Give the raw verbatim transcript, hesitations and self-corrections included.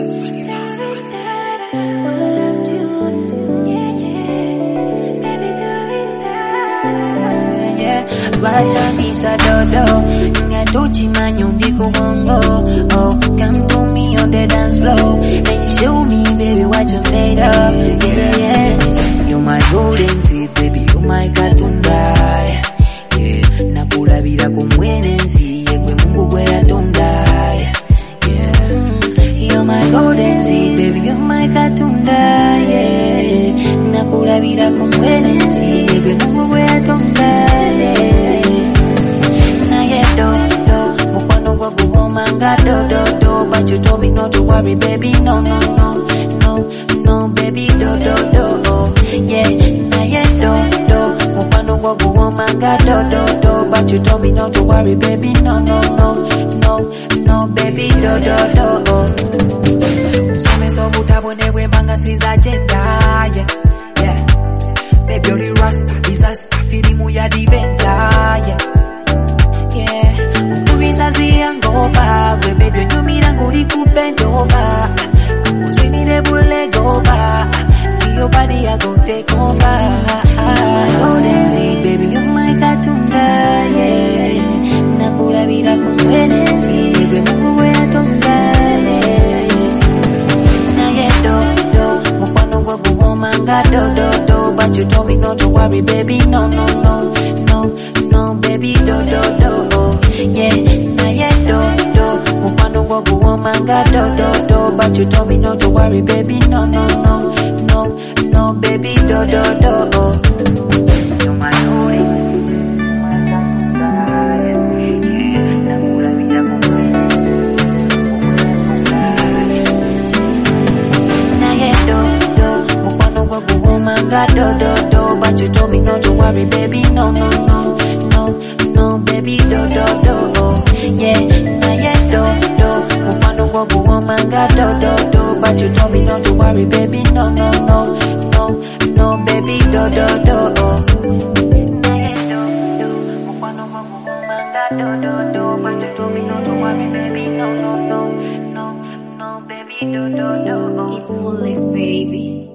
Wacha misa dodo, ngatuchi manyundi kubongo. Oh, come to me on the dance floor and show me, baby, what you made of. Yeah, yeah. You're my golden seed, baby, you're my katunda. Yeah, nakulabira kumwenensi, yekwe Mungu kwe atunda. Yeah, you're my golden seed, baby, you're my katunda. Yeah, nakulabira kumwenensi, yekwe Mungu kwe atunda. Yeah. Do, do, do, but you told me not to worry, baby. No, no, no, no, no, baby. Do, do, do, oh, yeah, nah, yeah, do, do. Mupano wagu womanga, do, do, do, but you told me not to worry, baby. No, no, no, no, no, baby. Do, do, do, oh. Usome so butabo newe manga siza agenda, yeah, yeah. Baby, only rasta, disaster, filimu ya diventa, yeah. Ngoba webedwe nyumira nguli kupendova usinire bule goba your body I go take over. Golden seed, baby, you're my katunda, yeah. Nakula vida con Wednesday, baby, Mungu we atunda, yeah. Na yeah, do, do, mukwano gwa guwomanga, do, do, do, but you told me not to worry, baby, no, no, no, no, no, baby, do, do, do, oh, yeah. Manga, do, do, do, but you told me not to worry, baby, no, no, no, no, no, baby, do, do, do, oh. You're my only, manga, do, do, do, but you told me not to worry, baby, no, no, no, no, no, baby, do, do, do, oh, yeah, nah, yeah, do, do. Manga, do, do, do, but you told me not to worry, baby, no, no, no, no, no, baby, do, do, do, oh. Do, do, do, but you told me not to worry, baby, no, no, no, no, no, baby, do, do, do, oh. It's Wolex, baby.